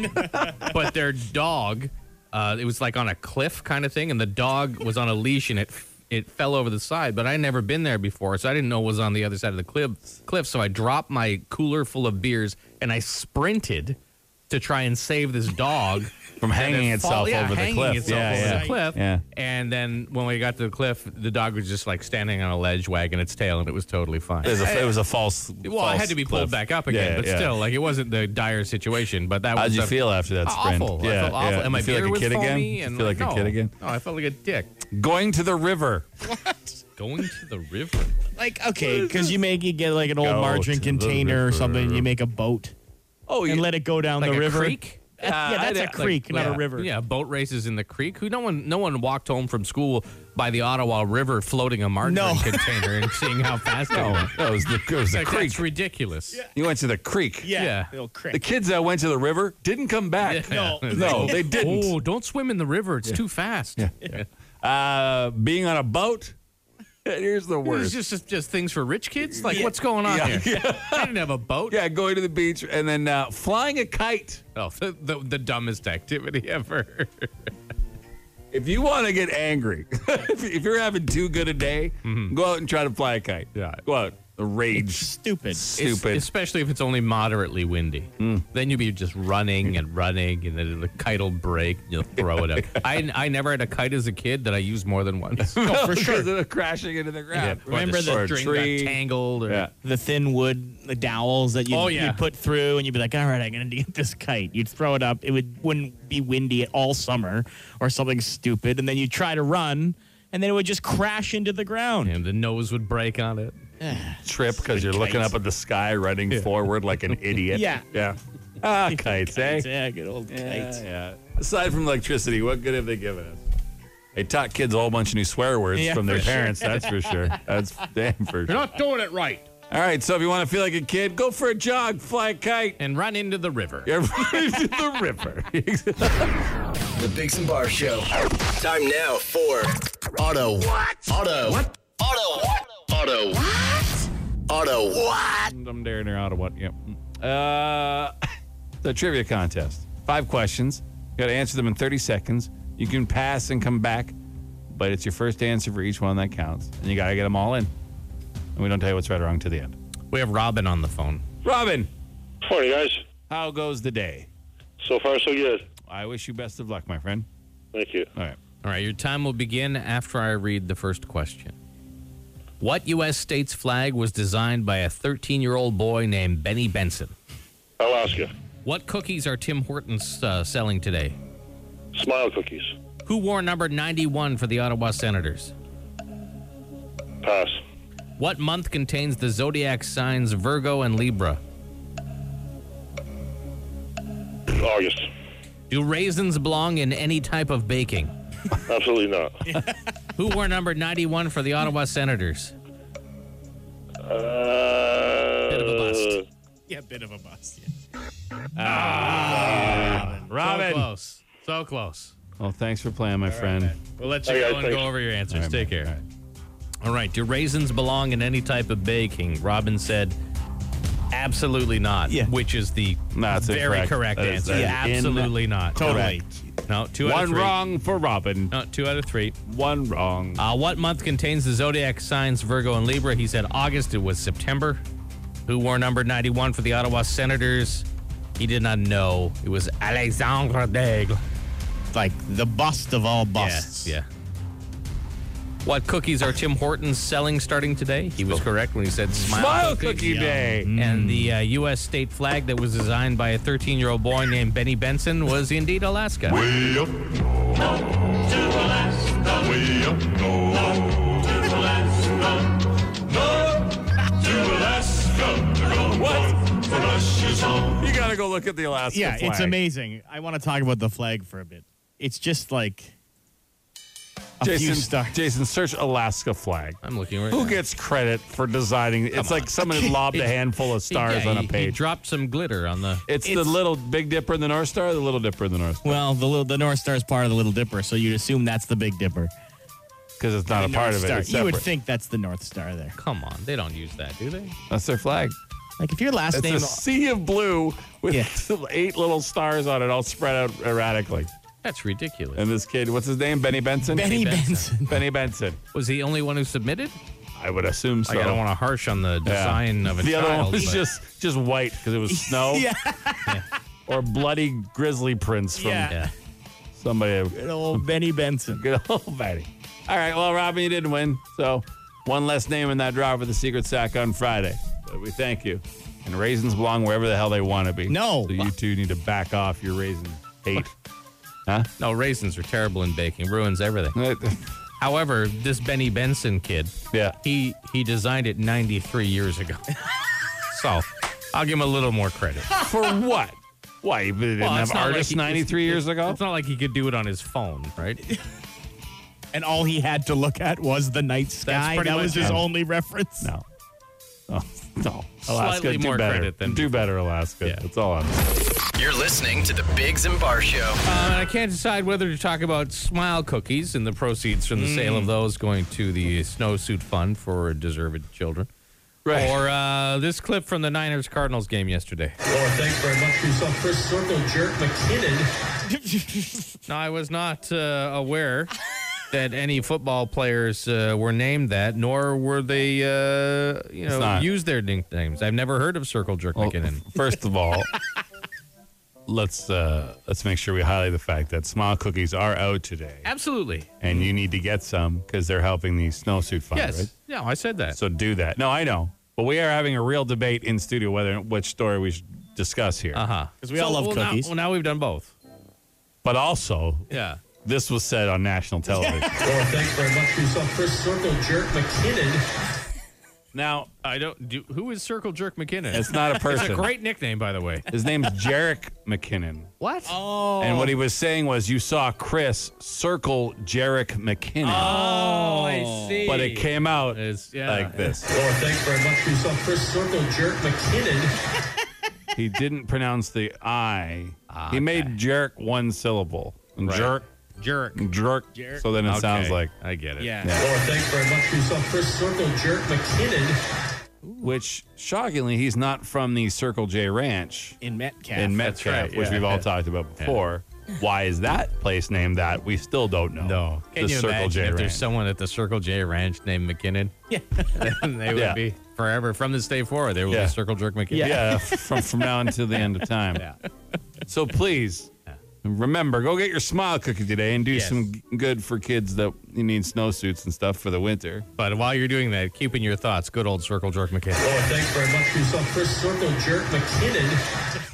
S4: but their dog, uh, it was like on a cliff kind of thing, and the dog was on a leash and it it fell over the side. But I'd never been there before, so I didn't know it was on the other side of the cliff. Cliff, so I dropped my cooler full of beers and I sprinted to try and save this dog
S3: From hanging
S4: And it
S3: itself
S4: fall- yeah,
S3: over the
S4: hanging
S3: cliff.
S4: itself
S3: Yeah,
S4: over
S3: yeah.
S4: the cliff.
S3: Yeah.
S4: And then when we got to the cliff, the dog was just like standing on a ledge, wagging its tail, and it was totally fine.
S3: It was a, it was a false.
S4: Well, I had to be pulled back up again, but still, like it wasn't the dire situation. But that
S3: How'd
S4: was
S3: you
S4: a-
S3: feel after that sprint?
S4: Awful.
S3: Yeah,
S4: I felt awful.
S3: yeah.
S4: And my
S3: You feel
S4: beer
S3: like a
S4: was
S3: kid again?
S4: foamy.
S3: You
S4: And
S3: feel like a
S4: no.
S3: kid again?
S4: No, I felt like a dick.
S3: Going to the river.
S4: Going to the river.
S5: Like, okay, because you make you get like an old
S3: Go
S5: margarine
S3: to the
S5: container or
S3: river.
S5: something, you make a boat
S3: Oh,
S5: and
S3: you
S5: let it go down
S4: Like
S5: the
S4: a
S5: river.
S4: creek?
S5: Yeah, that's a
S3: I'd-
S5: creek, not
S3: yeah.
S5: a river.
S4: Yeah, boat races in the creek. Who? No one. No one walked home from school by the Ottawa River, floating a margarine
S5: No.
S4: container and seeing how fast it
S3: No,
S4: went.
S3: that was the, it was the
S4: Like,
S3: creek.
S4: that's ridiculous.
S3: You went to the creek.
S5: Yeah,
S4: Yeah.
S5: little creek.
S3: The kids that went to the river didn't come back.
S4: No.
S3: No, they didn't.
S4: Oh, don't swim in the river. It's too fast. Yeah.
S3: Uh, being on a boat. Here's the
S4: It's
S3: worst.
S4: just, just just things for rich kids. Like, what's going on
S3: Yeah,
S4: here? I didn't have a boat.
S3: Yeah, going to the beach and then uh, flying a kite.
S4: Oh, the, the, the dumbest activity ever.
S3: If you want to get angry, if if you're having too good a day, go out and try to fly a kite. Yeah, go out. The rage.
S5: Stupid.
S3: Stupid.
S4: Es- especially if it's only moderately windy. Then you'll be just running and running, and then the kite will break. And you'll throw it up. I, I never had a kite as a kid that I used more than once.
S3: Oh, for sure. Because of crashing into the ground.
S5: Remember
S4: the
S5: the
S3: Or a
S4: string
S3: tree.
S4: got tangled? Or,
S3: Yeah.
S5: the thin wood, the dowels that you
S4: Oh, yeah.
S5: you'd put through, and you'd be like, all right, I'm going to get this kite. You'd throw it up. It would, wouldn't be windy all summer or something stupid. And then you'd try to run, and then it would just crash into the ground.
S4: And the nose would break on it.
S3: Trip because you're looking
S5: kites.
S3: up at the sky, running forward like an idiot.
S5: Yeah.
S3: Yeah. Ah, kites, eh?
S5: Yeah, good old
S3: Yeah,
S5: kites.
S3: yeah. Aside from electricity, what good have they given us? They taught kids a whole bunch of new swear words
S5: Yeah,
S3: from their
S5: for sure.
S3: parents, that's for sure. That's damn for sure.
S4: not doing it right.
S3: All right, so if you want to feel like a kid, go for a jog, fly a kite.
S4: And run into the river.
S3: Yeah, right into the river.
S1: The Biggs and Bar Show. Time now for Auto What? Auto What? Auto What? Auto What? Auto What?
S3: I'm there near Auto What? Yep. Uh, the trivia contest. Five questions. You got to answer them in thirty seconds. You can pass and come back, but it's your first answer for each one that counts, and you got to get them all in. And we don't tell you what's right or wrong to the end.
S4: We have Robin on the phone.
S3: Robin,
S9: Morning, guys.
S3: how goes the day?
S9: So far, so good.
S3: I wish you best of luck, my friend.
S9: Thank you.
S3: All right.
S4: All right, your time will begin after I read the first question. What U S state's flag was designed by a thirteen-year-old boy named Benny Benson?
S9: Alaska.
S4: What cookies are Tim Hortons uh, selling today?
S9: Smile cookies.
S4: Who wore number ninety-one for the Ottawa Senators?
S9: Pass.
S4: What month contains the zodiac signs Virgo and Libra?
S9: August.
S4: Do raisins belong in any type of baking?
S9: Absolutely not.
S4: Who wore number ninety-one for the Ottawa Senators?
S9: Uh,
S4: Bit of a bust.
S5: Yeah, bit of a bust.
S3: Ah,
S4: So
S3: Robin.
S4: close. So close.
S3: Well, thanks for playing, my friend.
S4: We'll let you
S9: Hey,
S4: go
S9: guys,
S4: and
S9: thanks.
S4: go over your answers.
S3: All right,
S4: Take
S3: man.
S4: care.
S3: All right.
S4: All right. Do raisins belong in any type of baking? Robin said, absolutely not.
S5: Yeah.
S4: Which is the
S3: No, that's
S4: very
S3: incorrect.
S4: correct
S3: That is-
S4: answer.
S3: that is
S4: Absolutely not.
S5: Totally.
S4: No, two out
S3: One
S4: of three.
S3: wrong for Robin.
S4: No, two out of three.
S3: One wrong.
S4: Uh, what month contains the zodiac signs Virgo and Libra? He said August. It was September. Who wore number ninety-one for the Ottawa Senators? He did not know. It was Alexandre Daigle.
S5: Like the bust of all busts.
S4: Yeah, yeah. What cookies are Tim Hortons selling starting today? He was correct when he said Smile,
S3: Smile
S4: Cookies.
S3: Cookie Day.
S4: And the uh, U S state flag that was designed by a thirteen-year-old boy named Benny Benson was indeed Alaska.
S10: Way up north, to Alaska. Way up north, to Alaska. North to Alaska. They're going what? For Russia's home.
S3: You got to go look at the Alaska
S5: Yeah,
S3: flag.
S5: it's amazing. I want to talk about the flag for a bit. It's just like a few
S3: Jason,
S5: stars.
S3: Jason, search Alaska flag.
S4: I'm looking right
S3: Who
S4: now.
S3: gets credit for designing? It's like someone lobbed a handful of stars
S4: Yeah,
S3: on a
S4: he- He
S3: page.
S4: dropped some glitter on the.
S3: It's, the
S5: It's-
S3: little Big Dipper and the North Star, or the Little Dipper and the North Star?
S5: Well, the little the North Star is part of the Little Dipper, so you'd assume that's the Big Dipper.
S3: Because it's not
S5: The
S3: a part
S5: North
S3: of it.
S5: Star.
S3: It's
S5: You would
S3: separate.
S5: think that's the North Star there.
S4: Come on, they don't use that, do they?
S3: That's their flag.
S5: Like if your last
S3: It's
S5: name,
S3: a sea of blue with
S5: Yeah.
S3: eight little stars on it, all spread out erratically.
S4: That's ridiculous.
S3: And this kid, what's his name? Benny Benson?
S5: Benny
S4: Benson.
S5: Benson.
S3: Benny Benson.
S4: Was he the only one who submitted?
S3: I would assume so.
S4: Like, I don't want to harsh on the
S3: Yeah.
S4: design of a
S3: the
S4: child.
S3: other one was
S4: but-
S3: just just white because it was snow.
S5: Yeah.
S3: Or bloody grizzly prints from
S5: Yeah.
S4: Yeah.
S3: somebody.
S5: Good old Benny Benson.
S3: Good old Benny. All right, well, Robin, you didn't win. So one less name in that draw for the secret sack on Friday. But we thank you. And raisins belong wherever the hell they want to be.
S5: No.
S3: So you two need to back off your raisin hate. Huh?
S4: No, raisins are terrible in baking. Ruins everything. However, this Benny Benson kid,
S3: Yeah.
S4: he he designed it ninety-three years ago. So I'll give him a little more credit.
S3: For what? Why? He didn't
S4: Well,
S3: have
S4: it's not like
S3: artists
S4: he-
S3: ninety-three
S4: it's-
S3: years ago?
S4: It's not like he could do it on his phone, right?
S5: And all he had to look at was the night sky.
S4: pretty
S5: That
S4: much
S5: was his
S4: it.
S5: only reference.
S3: No. No. No. Alaska,
S4: Slightly
S3: do
S4: more
S3: better.
S4: credit than
S3: do better, Alaska.
S4: Yeah.
S3: That's all I'm saying.
S1: You're listening to the Biggs and Bar Show.
S4: Uh, and I can't decide whether to talk about Smile Cookies and the proceeds from the sale of those going to the Snowsuit Fund for deserved children.
S3: Right.
S4: Or uh, this clip from the Niners-Cardinals game yesterday.
S10: Oh, thanks very much. We saw Chris Circle Jerk McKinnon.
S4: No, I was not uh, aware that any football players uh, were named that, nor were they, uh, you know,
S3: not.
S4: use their nicknames. I've never heard of Circle Jerk
S3: Well,
S4: McKinnon.
S3: first of all, let's uh, let's make sure we highlight the fact that Smile Cookies are out today,
S4: Absolutely.
S3: and you need to get some because they're helping the snowsuit fund.
S4: Yes.
S3: Right?
S4: Yeah, I said that.
S3: So do that. No, I know, but we are having a real debate in studio whether which story we should discuss here.
S4: Uh huh.
S5: 'Cause we all love
S4: well, now-
S5: cookies.
S4: well, now we've done both.
S3: But also,
S4: Yeah.
S3: this was said on national television.
S10: Oh, thanks very much. We saw Chris Circle Jerk McKinnon.
S3: Now,
S4: I don't do. Who is Circle Jerk McKinnon?
S3: it's not a
S4: It's
S3: person.
S4: a great nickname, by the way.
S3: His name's Jarek McKinnon.
S4: What?
S5: Oh.
S3: And what he was saying was you saw Chris circle Jarek McKinnon.
S4: Oh, I see.
S3: But it came out
S4: It's- yeah.
S3: like this.
S10: Oh, thanks very much. We saw Chris Circle Jerk McKinnon.
S3: He didn't pronounce the I. He made Jarek one syllable. And
S4: Right.
S3: jerk.
S4: Jerk.
S3: Jerk.
S5: Jerk.
S3: So then it
S4: Okay,
S3: sounds like,
S4: I get it.
S5: Yeah.
S10: Well, thanks very much for yourself, Chris Circle Jerk McKinnon.
S3: which shockingly, he's not from the Circle J Ranch
S5: In Metcalf.
S3: in
S4: That's
S3: Metcalf,
S4: right,
S3: which
S4: yeah.
S3: we've all talked about before. Why is that place named that? We still don't know.
S4: No. Can
S3: the
S4: you
S3: Circle
S4: imagine
S3: J
S4: if
S3: Ranch.
S4: there's someone at the Circle J Ranch named McKinnon?
S5: Yeah.
S4: Then they would
S3: Yeah.
S4: be forever from this day forward. They will
S3: Yeah.
S4: be Circle Jerk McKinnon.
S3: Yeah, from from now until the end of time.
S4: Yeah.
S3: So please remember, go get your smile cookie today and do
S4: Yes.
S3: some g- good for kids that you need snowsuits and stuff for the winter.
S4: But while you're doing that, keep in your thoughts, good old Circle Jerk McKinnon.
S10: Well, thanks very much for yourself, Chris Circle Jerk McKinnon.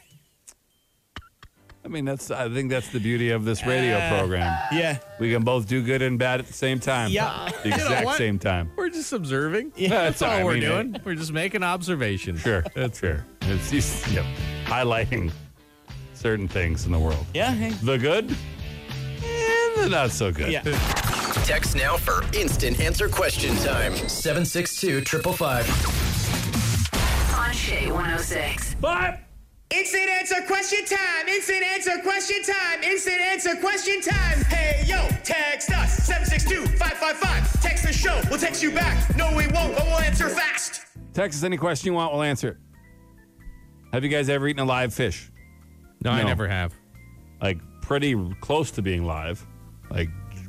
S3: I mean, that's I think that's the beauty of this radio
S5: Uh,
S3: program.
S5: Yeah.
S3: We can both do good and bad at the same time.
S5: Yeah.
S3: The
S4: You know
S3: exact
S4: what?
S3: same time.
S4: We're just observing.
S3: Yeah,
S4: That's all
S3: I
S4: we're
S3: mean,
S4: doing. We're just making observations.
S3: Sure, that's fair. It's just, yep, highlighting certain things in the world.
S5: Yeah. Hey.
S3: The good and the not so good.
S5: Yeah.
S1: Text now for instant answer question time. seven six two, five five five.
S2: On Shay one oh six.
S3: But
S6: Instant answer question time. Instant answer question time. Instant answer question time. Hey, yo, text us. seven six two, five five five. Text the show. We'll text you back. No, we won't, but we'll answer fast.
S3: text us any question you want, we'll answer it. Have you guys ever eaten a live fish?
S4: No, I
S3: No.
S4: never have.
S3: Like pretty close to being live, like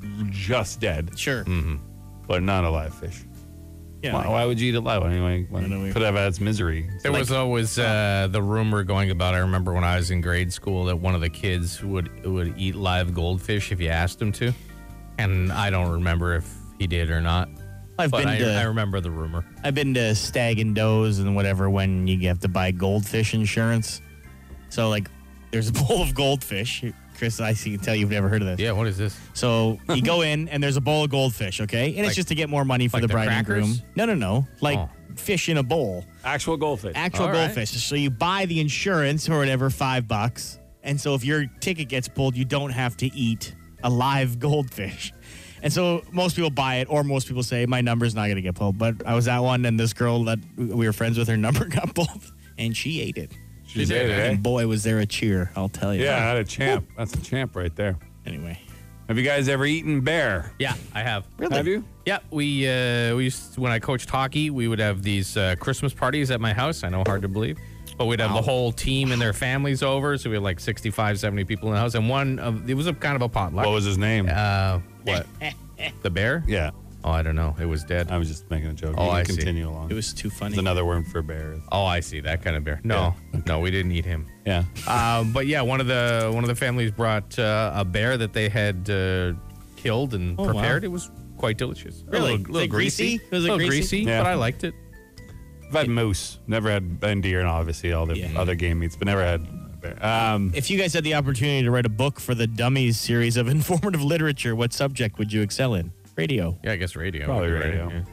S3: just dead,
S5: Sure.
S3: but not a live fish.
S5: Yeah.
S3: Why, why would you eat it live anyway?
S5: I know, we-
S3: Could have had its misery.
S4: There was always uh, the rumor going about. I remember when I was in grade school that one of the kids would would eat live goldfish if you asked him to, and I don't remember if he did or not.
S5: I've
S4: But
S5: been
S4: I,
S5: to
S4: I remember the rumor.
S5: I've been to Stag and Does and whatever when you have to buy goldfish insurance. So like, there's a bowl of goldfish. Chris, I see. Tell you've never heard of this.
S4: Yeah, what is this?
S5: So you go in and there's a bowl of goldfish, okay? And
S4: Like-
S5: it's just to get more money for
S4: like
S5: the
S4: the
S5: bride
S4: crackers?
S5: and groom. No, no, no. Like
S4: Oh.
S5: fish in a bowl.
S3: Actual goldfish.
S5: Actual
S4: All right.
S5: goldfish. So you buy the insurance or whatever, five bucks. And so if your ticket gets pulled, you don't have to eat a live goldfish. And so most people buy it, or most people say, my number's not going to get pulled. But I was at one, and this girl that we were friends with, her number got pulled, and she ate it.
S3: She did, eh?
S5: And boy, was there a cheer, I'll tell you.
S3: Yeah, I had a champ. That's a champ right there.
S5: Anyway.
S3: Have you guys ever eaten bear?
S4: Yeah, I have.
S5: Really?
S3: Have you?
S4: Yeah, we uh, we used when I coached hockey, we would have these uh, Christmas parties at my house. I know, hard to believe, but we'd have the whole team and their families over. So we had like sixty-five, seventy people in the house, and one of it was a kind of a potluck.
S3: What was his name?
S4: uh, what? The bear?
S3: yeah,
S4: Oh, I don't know. It was dead.
S3: I was just making a joke.
S4: Oh,
S3: You can
S4: I see.
S3: continue along.
S5: It was too funny.
S3: It's another word for bear.
S4: Oh, I see that kind of bear. No, no, we didn't eat him.
S3: Yeah.
S4: Um, but yeah, one of the one of the families brought uh, a bear that they had uh, killed and
S5: Oh, wow.
S4: prepared. It was quite delicious.
S5: Really?
S4: A little,
S5: Was
S4: little
S5: it greasy?
S4: greasy.
S5: Was it
S4: a little
S5: greasy?
S4: greasy,
S3: Yeah.
S4: but I liked it.
S3: I've had moose. Never had and deer, and obviously all the
S5: Yeah.
S3: other game meats, but never had bear. Um,
S5: If you guys had the opportunity to write a book for the Dummies series of informative literature, what subject would you excel in? Radio.
S4: Yeah, I guess radio.
S3: Probably
S4: would be right,
S3: radio.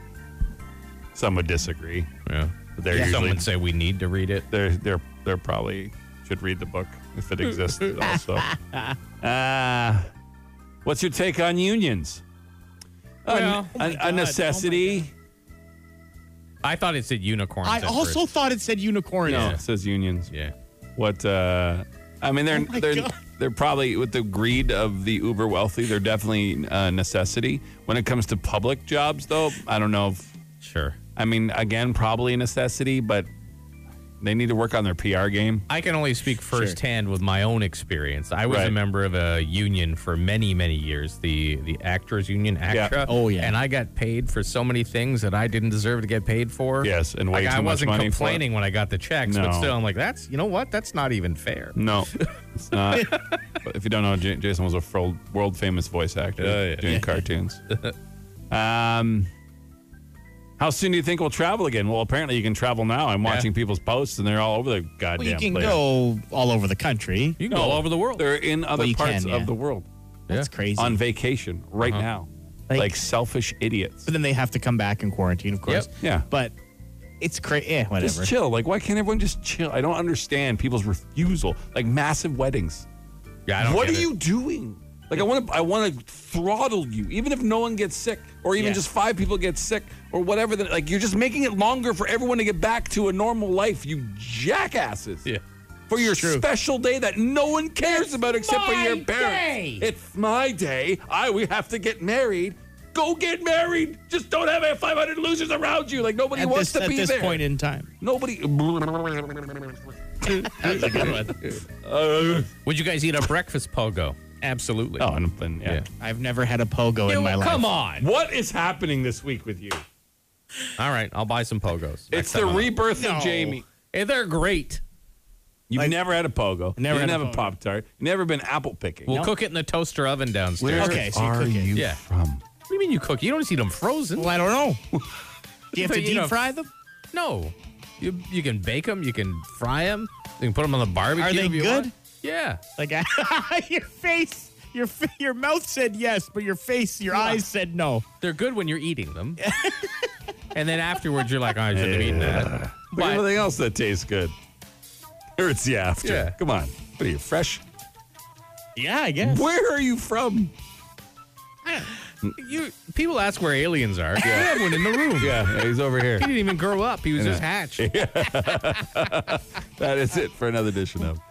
S3: some would disagree.
S4: Yeah. yeah.
S3: But they're
S4: Some
S3: usually
S4: would say we need to read it.
S3: they're they're they're probably should read the book if it exists also. Uh, what's your take on unions?
S4: Well,
S3: a, a- a necessity.
S4: I thought it said unicorns.
S5: I
S4: at
S5: also
S4: first.
S5: thought it said unicorn.
S3: no,
S4: Yeah.
S3: it says unions.
S4: Yeah.
S3: What? Uh, I mean, they're
S5: Oh my
S3: they're
S5: God.
S3: they're probably with the greed of the uber wealthy. They're definitely a necessity. When it comes to public jobs, though, I don't know. If,
S4: Sure.
S3: I mean, again, probably a necessity, but they need to work on their P R game.
S4: I can only speak firsthand with my own experience. I was a
S3: Right.
S4: member of a union for many, many years, the the actors union, ACTRA.
S5: Oh, yeah.
S4: And I got paid for so many things that I didn't deserve to get paid for.
S3: Yes, and way
S4: like,
S3: too
S4: I
S3: much
S4: wasn't
S3: money for it.
S4: complaining when I got the checks, but
S3: No.
S4: still, I'm like, that's you know what? That's not even fair.
S3: No, it's not. But if you don't know, J- Jason was a fro- world famous voice actor
S4: Oh, yeah.
S3: doing cartoons. um, how soon do you think we'll travel again? Well, apparently you can travel now. I'm
S4: Yeah.
S3: watching people's posts, and they're all over the goddamn
S5: Well, you can
S3: place.
S5: go all over the country.
S4: You can go all over the world.
S3: They're in other
S5: you
S3: parts
S5: can, yeah.
S3: of the world
S5: That's
S4: Yeah.
S5: crazy.
S3: on vacation right
S4: Uh-huh.
S3: now,
S5: Like-
S3: like, selfish idiots.
S5: but then they have to come back and quarantine, of course.
S4: Yep.
S3: Yeah.
S5: But it's crazy. Yeah, whatever.
S3: Just chill. Like, why can't everyone just chill? I don't understand people's refusal. Like massive weddings.
S4: Yeah, I don't
S3: What are
S4: get it.
S3: you doing? Like I want to, I want to throttle you, even if no one gets sick, or even
S5: Yeah.
S3: just five people get sick, or whatever. That like you're just making it longer for everyone to get back to a normal life. You jackasses.
S4: Yeah.
S3: for your
S5: True.
S3: special day that no one cares about except for your
S5: my
S3: parents.
S5: day.
S3: It's my day. I we have to get married. Go get married. Just don't have five hundred losers around you. Like nobody
S5: At
S3: wants
S5: this,
S3: to
S5: at
S3: be
S5: this
S3: there.
S5: point in time.
S3: Nobody.
S4: That's a good one.
S3: Uh,
S4: Would you guys eat a breakfast pogo? Absolutely.
S3: oh, and, and yeah.
S4: Yeah.
S5: I've never had a pogo
S4: Yeah,
S5: in my
S4: well,
S5: life.
S4: come on.
S3: What is happening this week with you?
S4: All right, I'll buy some pogos.
S3: It's
S4: next
S3: the
S4: time I'm out.
S3: rebirth
S5: No.
S3: of Jamie.
S4: Hey, they're great.
S3: You've
S5: Like-
S3: never had a pogo.
S5: Never
S3: you didn't
S5: had a
S3: have a
S5: pogo.
S3: Pop Tart. You never been apple picking.
S4: We'll
S5: Nope.
S4: cook it in the toaster oven downstairs.
S5: Okay, so you
S3: are
S5: cook it.
S3: you
S4: Yeah.
S3: from?
S4: What do you mean you cook? You don't just eat them frozen.
S5: Well, I don't know. Do you have to
S4: You
S5: deep
S4: know-
S5: fry them?
S4: No. You you can bake them. You can fry them. You can put them on the barbecue.
S5: Are they
S4: if you
S5: good?
S4: want. Yeah.
S5: Like your face, your fa- your mouth said yes, but your face, your eyes said no.
S4: They're good when you're eating them. And then afterwards, you're like, oh, I shouldn't have eaten that.
S3: Look at
S4: But
S3: everything else that tastes good. Hurts you after.
S4: Yeah.
S3: Come on. What are you, fresh?
S5: Yeah, I guess.
S3: Where are you from?
S4: you people ask where aliens are. We had one in the room.
S3: Yeah, he's over here.
S4: He didn't even grow up. He was just hatched.
S3: That is it for another edition of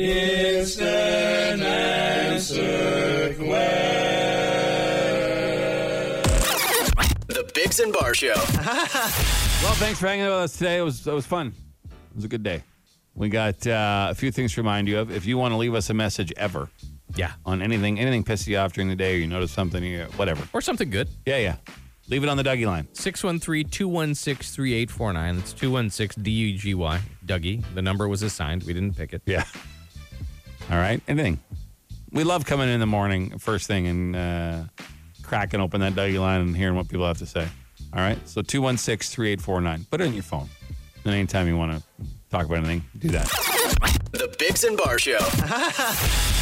S1: The Biggs and Bar Show.
S3: Well, thanks for hanging out with us today. It was it was fun. It was a good day. We got uh, a few things to remind you of. If you want to leave us a message ever
S4: Yeah.
S3: on anything, anything pisses you off during the day, or you notice something, you, whatever.
S4: Or something good.
S3: Yeah, yeah. Leave it on the Dougie line.
S4: six one three, two one six, three eight four nine. That's two one six D U G Y. Dougie. The number was assigned. We didn't pick it.
S3: Yeah. All right. Anything. We love coming in the morning, first thing, and uh, cracking open that Dougie line and hearing what people have to say. All right. So two one six, three eight four nine. Put it in your phone. And anytime you want to talk about anything, do that.
S1: The Biggs and Bar Show.